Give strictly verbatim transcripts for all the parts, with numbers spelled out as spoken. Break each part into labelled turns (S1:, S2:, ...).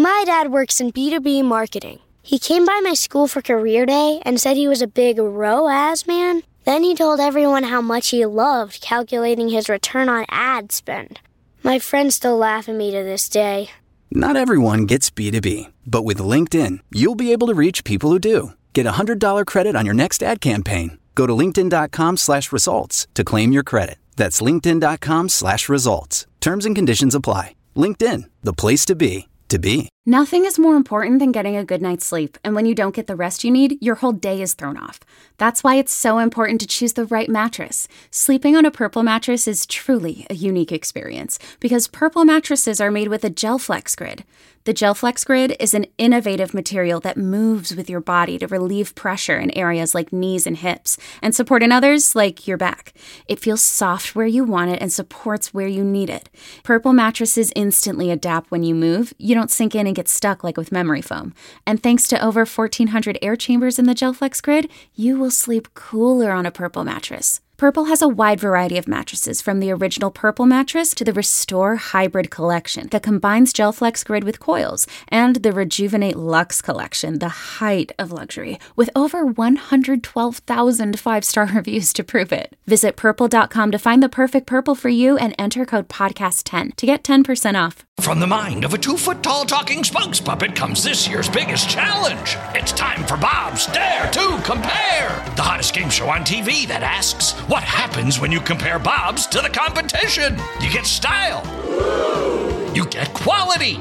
S1: My dad works in B two B marketing. He came by my school for career day and said he was a big R O A S man. Then he told everyone how much he loved calculating his return on ad spend. My friends still laugh at me to this day.
S2: Not everyone gets B two B, but with LinkedIn, you'll be able to reach people who do. Get a one hundred dollars credit on your next ad campaign. Go to linkedin.com slash results to claim your credit. That's linkedin.com slash results. Terms and conditions apply. LinkedIn, the place to be, to be.
S3: Nothing is more important than getting a good night's sleep, and when you don't get the rest you need, your whole day is thrown off. That's why it's so important to choose the right mattress. Sleeping on a Purple mattress is truly a unique experience, because Purple mattresses are made with a GelFlex Grid. The GelFlex Grid is an innovative material that moves with your body to relieve pressure in areas like knees and hips, and support in others like your back. It feels soft where you want it and supports where you need it. Purple mattresses instantly adapt when you move. You don't sink in and get stuck like with memory foam. And thanks to over fourteen hundred air chambers in the GelFlex Grid, you will sleep cooler on a Purple mattress. Purple has a wide variety of mattresses, from the original Purple mattress to the Restore Hybrid collection that combines GelFlex Grid with coils, and the Rejuvenate Luxe collection, the height of luxury, with over one hundred twelve thousand five-star reviews to prove it. Visit purple dot com to find the perfect Purple for you and enter code podcast ten to get ten percent off.
S4: From the mind of a two-foot-tall talking spokes puppet comes this year's biggest challenge. It's time for Bob's Dare to Compare, the hottest game show on T V that asks, what happens when you compare Bob's to the competition? You get style. You get quality.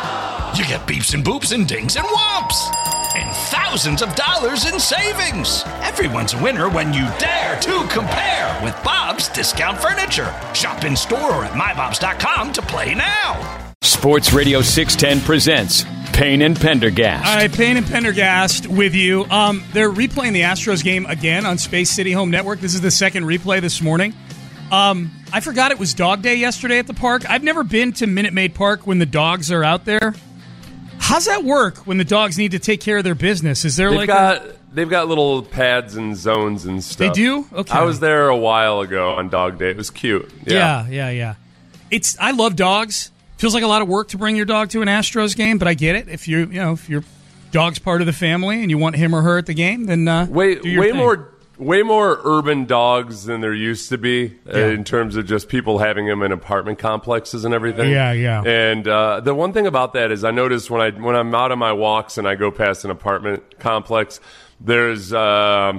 S4: You get beeps and boops and dings and whomps. And thousands of dollars in savings. Everyone's a winner when you dare to compare with Bob's Discount Furniture. Shop in store or at my bobs dot com to play now.
S5: Sports Radio six ten presents Payne and Pendergast.
S6: All right, Payne and Pendergast with you. Um, they're replaying the Astros game again on Space City Home Network. This is the second replay this morning. Um, I forgot it was Dog Day yesterday at the park. I've never been to Minute Maid Park when the dogs are out there. How's that work when the dogs need to take care of their business? Is there
S7: they've
S6: like
S7: got
S6: a...
S7: they've got little pads and zones and stuff.
S6: They do? Okay.
S7: I was there a while ago on Dog Day. It was cute.
S6: Yeah, yeah, yeah. yeah. It's I love dogs. Feels like a lot of work to bring your dog to an Astros game, but I get it. If you you know if your dog's part of the family and you want him or her at the game, then uh,
S7: way
S6: do your
S7: way
S6: thing.
S7: more way more urban dogs than there used to be
S6: yeah.
S7: uh, in terms of just people having them in apartment complexes and everything.
S6: Yeah, yeah.
S7: And uh, the one thing about that is I notice when I when I'm out on my walks and I go past an apartment complex, there's um,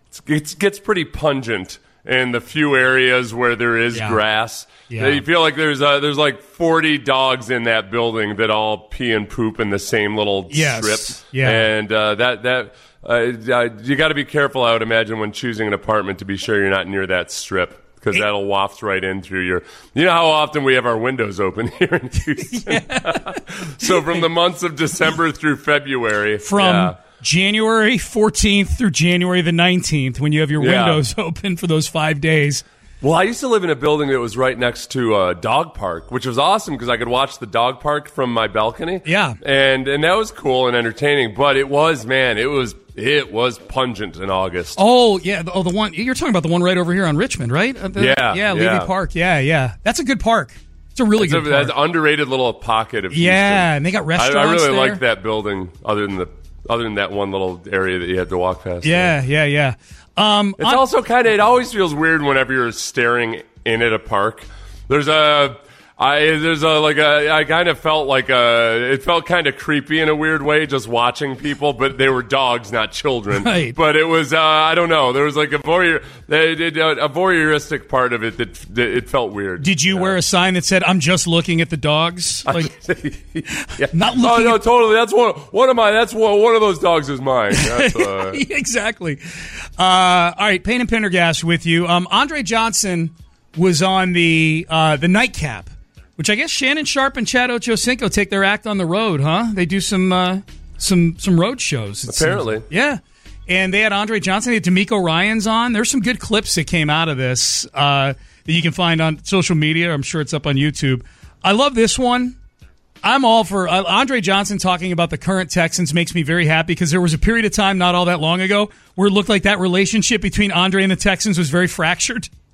S7: it gets pretty pungent in the few areas where there is
S6: yeah.
S7: grass.
S6: Yeah.
S7: You feel like there's uh, there's like forty dogs in that building that all pee and poop in the same little
S6: yes.
S7: strip.
S6: Yeah.
S7: And uh, that that uh, you got to be careful, I would imagine, when choosing an apartment to be sure you're not near that strip, because that'll waft right in through your. You know how often we have our windows open here in Houston. Yeah. So from the months of December through February,
S6: from.
S7: Yeah.
S6: January fourteenth through January the nineteenth, when you have your
S7: yeah.
S6: windows open for those five days.
S7: Well, I used to live in a building that was right next to a dog park, which was awesome because I could watch the dog park from my balcony.
S6: Yeah.
S7: And and that was cool and entertaining, but it was, man, it was it was pungent in August.
S6: Oh, yeah. Oh, the one you're talking about, the one right over here on Richmond, right? Uh, the,
S7: yeah.
S6: Yeah, Levy
S7: yeah.
S6: Park. Yeah, yeah. That's a good park. It's a really
S7: it's
S6: good
S7: a,
S6: park.
S7: That's an underrated little pocket of Houston.
S6: Yeah, and they got restaurants
S7: I, I really
S6: there.
S7: liked that building other than the other than that one little area that you had to walk past.
S6: Yeah,
S7: there.
S6: yeah, yeah. Um,
S7: it's
S6: I,
S7: also kind of, it always feels weird whenever you're staring in at a park. There's a, I, there's a, like a, I kind of felt like a, it felt kind of creepy in a weird way just watching people, but they were dogs, not children.
S6: Right.
S7: But it was, uh, I don't know, there was like a voyeur, they did a voyeuristic part of it that, that it felt weird.
S6: Did you
S7: yeah.
S6: wear a sign that said, "I'm just looking at the dogs"? Like,
S7: yeah.
S6: not looking.
S7: Oh no,
S6: at-
S7: totally. That's one. One of my. That's one. One of those dogs is mine. That's, uh...
S6: exactly. Uh, all right, Payne and Pendergast with you. Um, Andre Johnson was on the uh, the nightcap, which I guess Shannon Sharp and Chad Ochocinco take their act on the road, huh? They do some uh, some some road shows.
S7: Apparently,
S6: seems. Yeah. And they had Andre Johnson, they had D'Amico Ryans on. There's some good clips that came out of this uh, that you can find on social media. I'm sure it's up on YouTube. I love this one. I'm all for uh, Andre Johnson talking about the current Texans makes me very happy because there was a period of time not all that long ago where it looked like that relationship between Andre and the Texans was very fractured.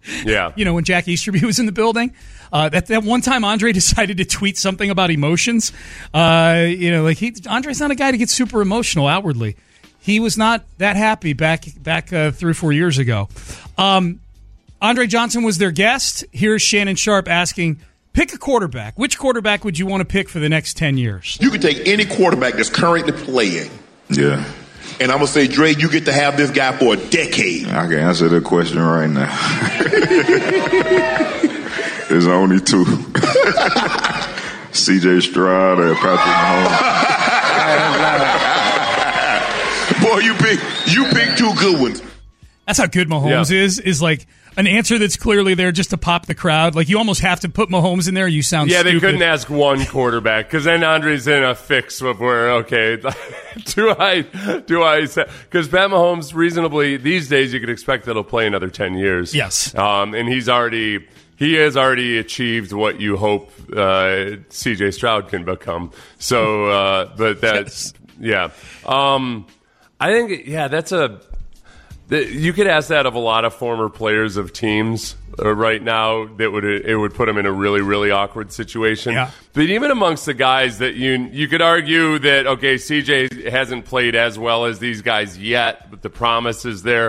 S7: Yeah.
S6: You know, when Jack Easterby was in the building. Uh, that that one time Andre decided to tweet something about emotions. Uh, you know, like he Andre's not a guy to get super emotional outwardly. He was not that happy back back uh, three or four years ago. Um, Andre Johnson was their guest. Here's Shannon Sharpe asking, pick a quarterback. Which quarterback would you want to pick for the next ten years?
S8: You can take any quarterback that's currently playing.
S9: Yeah.
S8: And I'm going to say, Dre, you get to have this guy for a decade.
S9: I can answer the question right now. There's only two. C J Stroud and Patrick Mahomes.
S8: Boy, you pick, you pick two good ones.
S6: That's how good Mahomes
S7: yeah.
S6: is, is like an answer that's clearly there just to pop the crowd. Like, you almost have to put Mahomes in there. You sound
S7: Yeah,
S6: stupid.
S7: they couldn't ask one quarterback because then Andre's in a fix of where, okay, do I, do I, because Pat Mahomes reasonably, these days you could expect that he'll play another ten years.
S6: Yes.
S7: Um, and he's already, he has already achieved what you hope uh, C J Stroud can become. So, uh, but that's, yes. yeah. Um, I think, yeah, that's a, you could ask that of a lot of former players of teams uh, right now. That would it would put them in a really really awkward situation.
S6: Yeah.
S7: But even amongst the guys that you you could argue that okay, C J hasn't played as well as these guys yet, but the promise is there.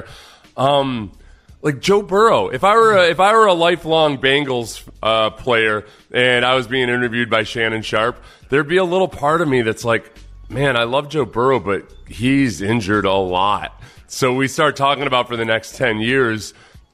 S7: Um, like Joe Burrow. If I were a, if I were a lifelong Bengals uh, player and I was being interviewed by Shannon Sharpe, there'd be a little part of me that's like, man, I love Joe Burrow, but he's injured a lot. So we start talking about for the next ten years,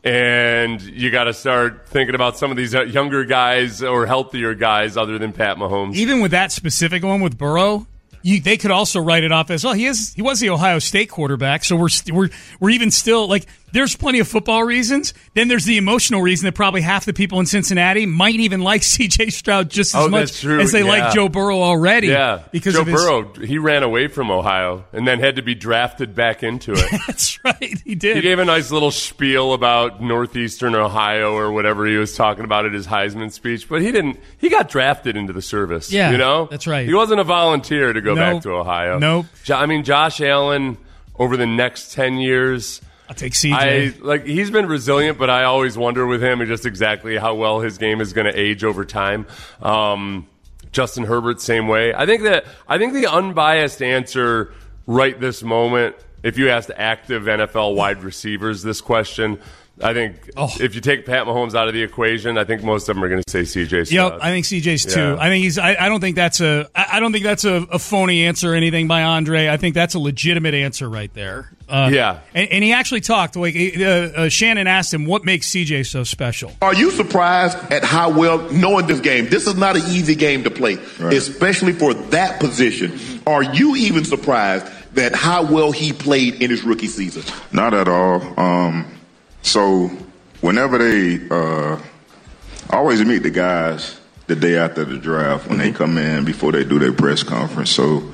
S7: and you got to start thinking about some of these younger guys or healthier guys other than Pat Mahomes.
S6: Even with that specific one with Burrow, you, they could also write it off as, well, he is he was the Ohio State quarterback, so we're st- we're we're even still like, there's plenty of football reasons. Then there's the emotional reason that probably half the people in Cincinnati might even like C J Stroud just as
S7: oh,
S6: much as they
S7: yeah.
S6: like Joe Burrow already.
S7: Yeah,
S6: because
S7: Joe
S6: of his...
S7: Burrow, he ran away from Ohio and then had to be drafted back into it.
S6: That's right, he did.
S7: He gave a nice little spiel about Northeastern Ohio or whatever he was talking about at his Heisman speech, but he didn't. He got drafted into the service.
S6: Yeah,
S7: you know,
S6: that's right.
S7: He wasn't a volunteer to go
S6: nope.
S7: back to Ohio.
S6: Nope.
S7: I mean, Josh Allen over the next ten years.
S6: I'll take C J.
S7: I, like he's been resilient, but I always wonder with him just exactly how well his game is going to age over time. Um, Justin Herbert, same way. I think that I think the unbiased answer right this moment, if you asked active N F L wide receivers this question, I think oh. if you take Pat Mahomes out of the equation, I think most of them are going to say C J Stroud.
S6: Yep, I think C J's too.
S7: Yeah.
S6: I think he's. I, I don't think that's a. I don't think that's a, a phony answer or anything by Andre. I think that's a legitimate answer right there. Uh,
S7: yeah,
S6: and, and he actually talked. Like uh, uh, Shannon asked him, "What makes C J so special?"
S8: Are you surprised at how well, knowing this game? This is not an easy game to play, right. especially for that position. Are you even surprised that how well he played in his rookie season?
S9: Not at all. Um, So whenever they uh, I always meet the guys the day after the draft when mm-hmm. they come in before they do their press conference. So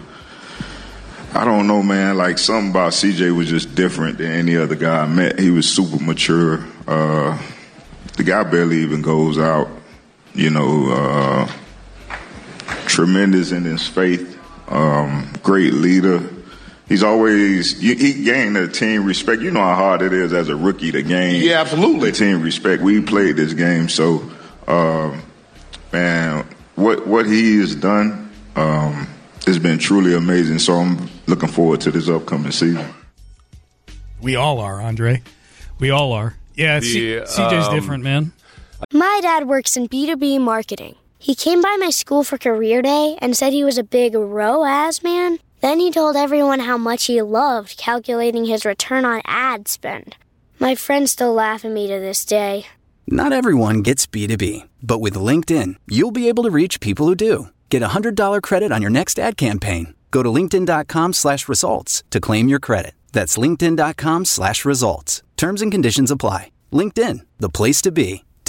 S9: I don't know, man. Like something about C J was just different than any other guy I met. He was super mature. Uh, the guy barely even goes out. You know, uh, tremendous in his faith. Um, great leader. He's always, he gained the team respect. You know how hard it is as a rookie to gain
S8: yeah, absolutely.
S9: the team respect. We played this game, so, um, man, what what he has done um, has been truly amazing. So I'm looking forward to this upcoming season.
S6: We all are, Andre. We all are. Yeah, C-
S7: um,
S6: C J's different, man.
S1: My dad works in B two B marketing. He came by my school for career day and said he was a big R O A S man. Then he told everyone how much he loved calculating his return on ad spend. My friends still laugh at me to this day.
S2: Not everyone gets B two B, but with LinkedIn, you'll be able to reach people who do. Get a one hundred dollars credit on your next ad campaign. Go to linkedin.com slash results to claim your credit. That's linkedin.com slash results. Terms and conditions apply. LinkedIn, the place to be, to be.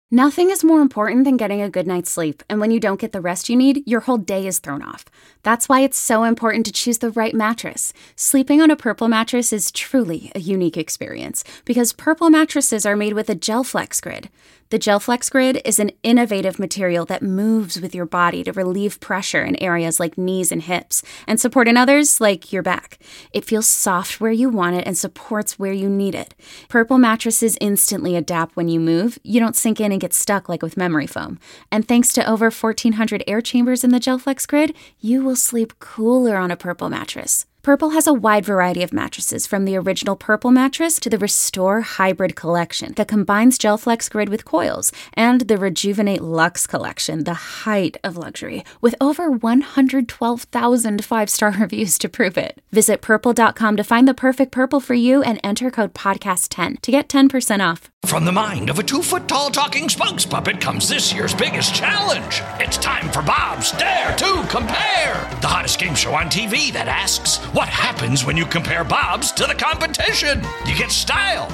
S3: Nothing is more important than getting a good night's sleep, and when you don't get the rest you need, your whole day is thrown off. That's why it's so important to choose the right mattress. Sleeping on a Purple mattress is truly a unique experience because Purple mattresses are made with a GelFlex Grid. The GelFlex Grid is an innovative material that moves with your body to relieve pressure in areas like knees and hips and support in others like your back. It feels soft where you want it and supports where you need it. Purple mattresses instantly adapt when you move. You don't sink in and get stuck like with memory foam. And thanks to over fourteen hundred air chambers in the GelFlex Grid, you will sleep cooler on a Purple mattress. Purple has a wide variety of mattresses, from the original Purple mattress to the Restore Hybrid collection that combines GelFlex Grid with coils, and the Rejuvenate Luxe collection, the height of luxury, with over one hundred twelve thousand five-star reviews to prove it. Visit purple dot com to find the perfect Purple for you and enter code podcast ten to get ten percent off.
S4: From the mind of a two-foot-tall talking spokes puppet comes this year's biggest challenge. It's time for Bob's Dare to Compare, the hottest game show on T V that asks, what happens when you compare Bob's to the competition? You get style.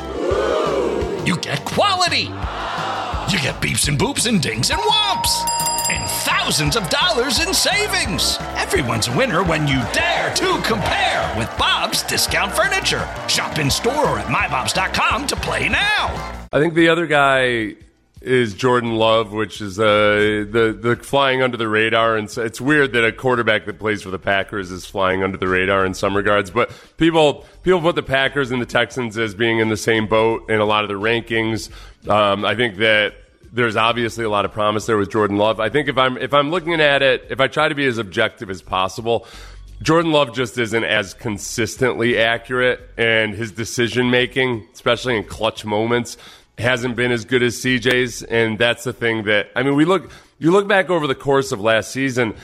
S4: You get quality. You get beeps and boops and dings and whomps. And thousands of dollars in savings. Everyone's a winner when you dare to compare with Bob's Discount Furniture. Shop in store or at my bobs dot com to play now.
S7: I think the other guy is Jordan Love, which is uh, the the flying under the radar, and so it's weird that a quarterback that plays for the Packers is flying under the radar in some regards. But people people put the Packers and the Texans as being in the same boat in a lot of the rankings. Um, I think that there's obviously a lot of promise there with Jordan Love. I think if I'm if I'm looking at it, if I try to be as objective as possible, Jordan Love just isn't as consistently accurate, and his decision making, especially in clutch moments, hasn't been as good as C J's, and that's the thing that, I mean, we look, you look back over the course of last season,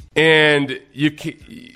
S7: and you can,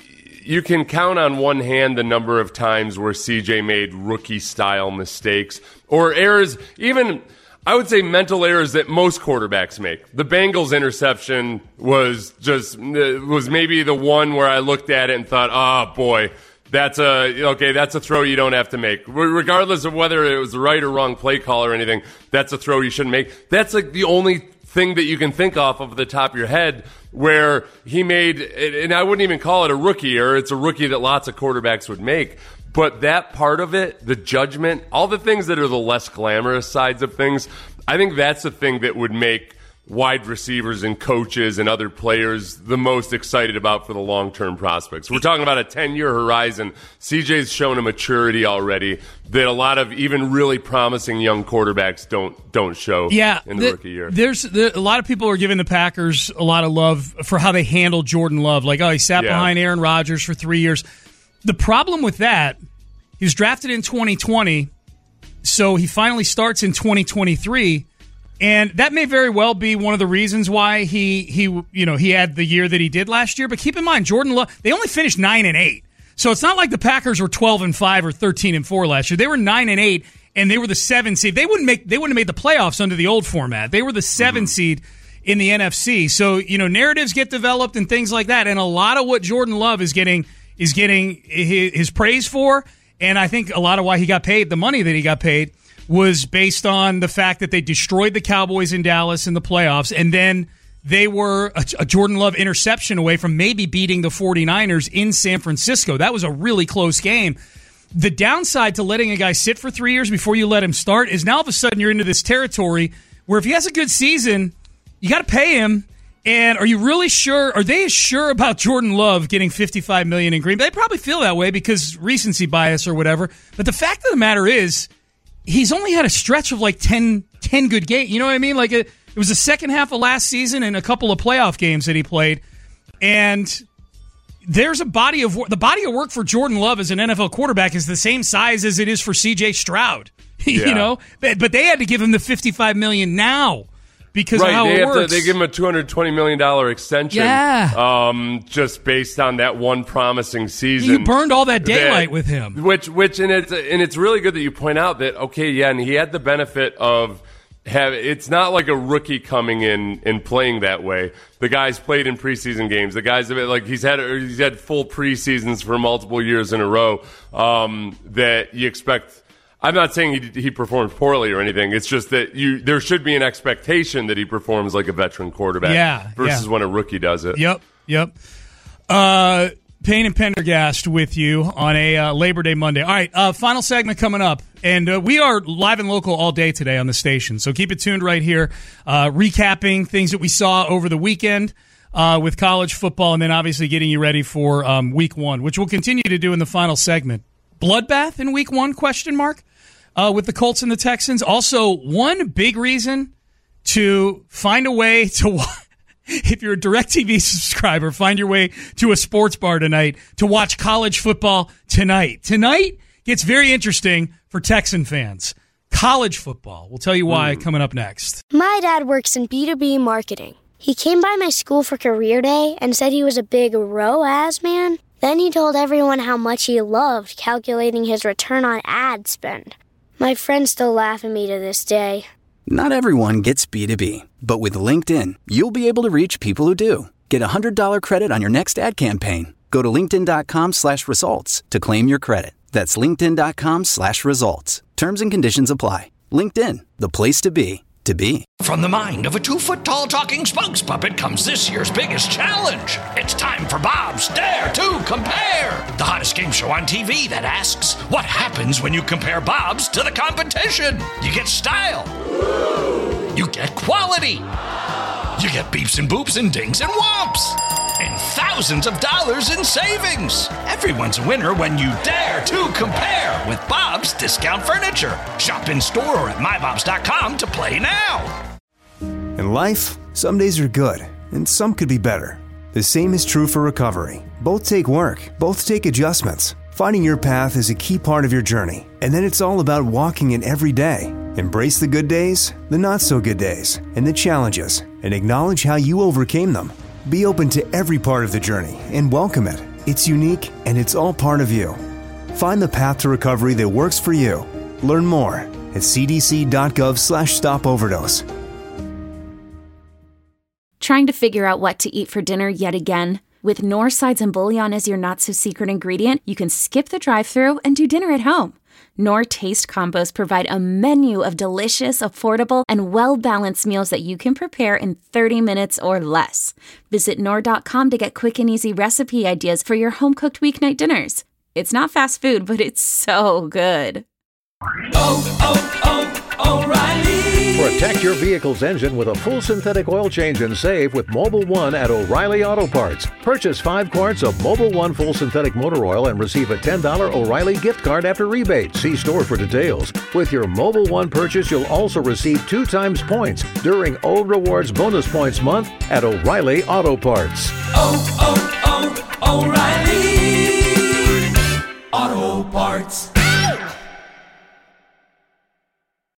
S7: you can count on one hand the number of times where C J made rookie-style mistakes, or errors, even, I would say mental errors that most quarterbacks make. The Bengals interception was just, was maybe the one where I looked at it and thought, oh boy, That's a okay. That's a throw you don't have to make, regardless of whether it was the right or wrong play call or anything. That's a throw you shouldn't make. That's like the only thing that you can think off of the top of your head where he made, and I wouldn't even call it a rookie error. It's a rookie that lots of quarterbacks would make. But that part of it, the judgment, all the things that are the less glamorous sides of things, I think that's the thing that would make wide receivers and coaches and other players the most excited about for the long-term prospects. We're talking about a ten-year horizon. C J's shown a maturity already that a lot of even really promising young quarterbacks don't don't show
S6: yeah,
S7: in the, the rookie year.
S6: There's the, a lot of people are giving the Packers a lot of love for how they handled Jordan Love. Like, oh, he sat yeah. behind Aaron Rodgers for three years. The problem with that, he was drafted in twenty twenty, so he finally starts in twenty twenty-three. And that may very well be one of the reasons why he he you know he had the year that he did last year. But keep in mind, Jordan Love, they only finished nine and eight, so it's not like the Packers were twelve and five or thirteen and four last year. They were nine and eight, and they were the seven seed. They wouldn't make they wouldn't have made the playoffs under the old format. They were the seven mm-hmm. seed in the N F C. So you know narratives get developed and things like that. And a lot of what Jordan Love is getting is getting his, his praise for, and I think a lot of why he got paid the money that he got paid was based on the fact that they destroyed the Cowboys in Dallas in the playoffs, and then they were a, a Jordan Love interception away from maybe beating the 49ers in San Francisco. That was a really close game. The downside to letting a guy sit for three years before you let him start is now all of a sudden you're into this territory where if he has a good season, you got to pay him. And are you really sure? Are they sure about Jordan Love getting fifty-five million dollars in Green Bay? They probably feel that way because recency bias or whatever. But the fact of the matter is, he's only had a stretch of like ten, ten good games. You know what I mean? Like a, it was the second half of last season and a couple of playoff games that he played. And there's a body of work. The body of work for Jordan Love as an N F L quarterback is the same size as it is for C J Stroud. you
S7: Yeah.
S6: know, but, but they had to give him the fifty-five million dollars now because
S7: right,
S6: of how
S7: they
S6: it
S7: have
S6: works.
S7: To, they give him a two hundred twenty million dollars extension.
S6: Yeah.
S7: Um, just based on that one promising season.
S6: You burned all that daylight
S7: that,
S6: with him.
S7: Which, which, and it's and it's really good that you point out that okay, yeah, and he had the benefit of have. It's not like a rookie coming in and playing that way. The guy's played in preseason games. The guys have like he's had he's had full preseasons for multiple years in a row. Um, that you expect. I'm not saying he, he performed poorly or anything. It's just that you there should be an expectation that he performs like a veteran quarterback
S6: yeah,
S7: versus
S6: yeah.
S7: when a rookie does it.
S6: Yep, yep. Uh, Payne and Pendergast with you on a uh, Labor Day Monday. All right, uh, final segment coming up. And uh, we are live and local all day today on the station. So keep it tuned right here, uh, recapping things that we saw over the weekend uh, with college football, and then obviously getting you ready for um, week one, which we'll continue to do in the final segment. Bloodbath in week one, question mark, uh, with the Colts and the Texans. Also, one big reason to find a way to watch. If you're a DirecTV subscriber, find your way to a sports bar tonight to watch college football tonight. Tonight gets very interesting for Texan fans. College football. We'll tell you why mm. coming up next.
S1: My dad works in B two B marketing. He came by my school for career day and said he was a big R O A S man. Then he told everyone how much he loved calculating his return on ad spend. My friends still laugh at me to this day.
S2: Not everyone gets B two B, but with LinkedIn, you'll be able to reach people who do. Get a one hundred dollars credit on your next ad campaign. Go to linkedin.com slash results to claim your credit. That's linkedin.com slash results. Terms and conditions apply. LinkedIn, the place to be, to be.
S4: From the mind of a two-foot-tall talking spokes puppet comes this year's biggest challenge. It's time for Bob's Dare to Compare, the hottest game show on T V that asks, what happens when you compare Bob's to the competition? You get style. You get quality. You get beeps and boops and dings and whomps. And thousands of dollars in savings. Everyone's a winner when you dare to compare with Bob's Discount Furniture. Shop in store or at my bobs dot com to play now.
S10: In life, some days are good, and some could be better. The same is true for recovery. Both take work, both take adjustments. Finding your path is a key part of your journey, and then it's all about walking it every day. Embrace the good days, the not-so-good days, and the challenges, and acknowledge how you overcame them. Be open to every part of the journey and welcome it. It's unique, and it's all part of you. Find the path to recovery that works for you. Learn more at cdc.gov slash stop overdose.
S3: Trying to figure out what to eat for dinner yet again? With Knorr sides and bouillon as your not-so-secret ingredient, you can skip the drive-thru and do dinner at home. Knorr Taste Combos provide a menu of delicious, affordable, and well-balanced meals that you can prepare in thirty minutes or less. Visit Knorr dot com to get quick and easy recipe ideas for your home-cooked weeknight dinners. It's not fast food, but it's so good.
S11: Oh, oh, oh, O'Reilly!
S12: Protect your vehicle's engine with a full synthetic oil change and save with Mobil one at O'Reilly Auto Parts. Purchase five quarts of Mobil one full synthetic motor oil and receive a ten dollars O'Reilly gift card after rebate. See store for details. With your Mobil one purchase, you'll also receive two times points during O Rewards Bonus Points Month at O'Reilly Auto Parts.
S11: Oh, oh, oh, O'Reilly Auto Parts.